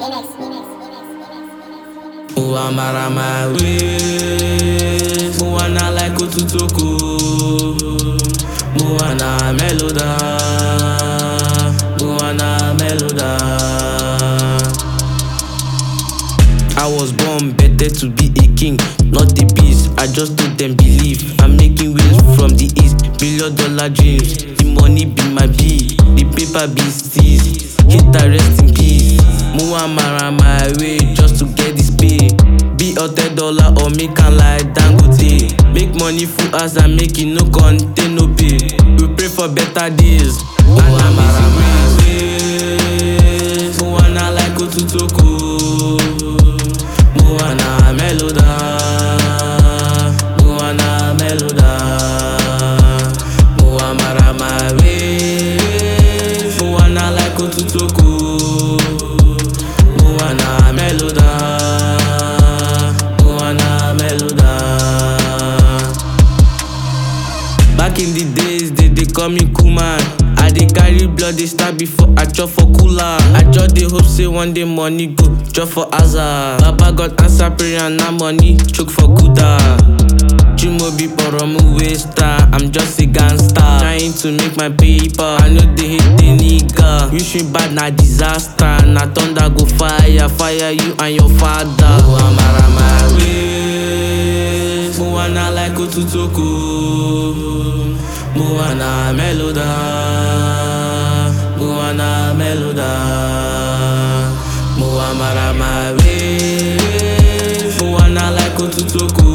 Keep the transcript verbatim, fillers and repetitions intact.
Muamara my ways, Muana like Otutoko, Muana Meloda, Muana Meloda. I was born better to be a king, not a beast. I just told them believe. I'm making waves from the east, billion dollar dreams. The money be my beat, the paper be steez. Hater rest in peace. Muamara my way just to get this pay. Be a ten dollar or make a like Dangote. Make money full as I make it no contain no pay. We pray for better days. Muamara my way, Muana like Otutoko, Muana Meloda, Muana Meloda. Muamara my way, Muana like Otutoko, Muana Meloda, Muana Meloda. Back in the days, they, they call me Kuman. I dey carry blood, they start before I chop for cooler. I just dey hope say one day money go chop for Aza. Baba got answer prayer and now money choke for Kuda. Jumo be poromu waster, I'm just a gangster trying to make my paper. I know they hate the nigga. Wish me bad na disaster. Na thunder go fire, fire you and your father. Muamara my ways, Muana like Otutoko, Muana Meloda, Muana Meloda. Muamara my ways, Muana like Otutoko,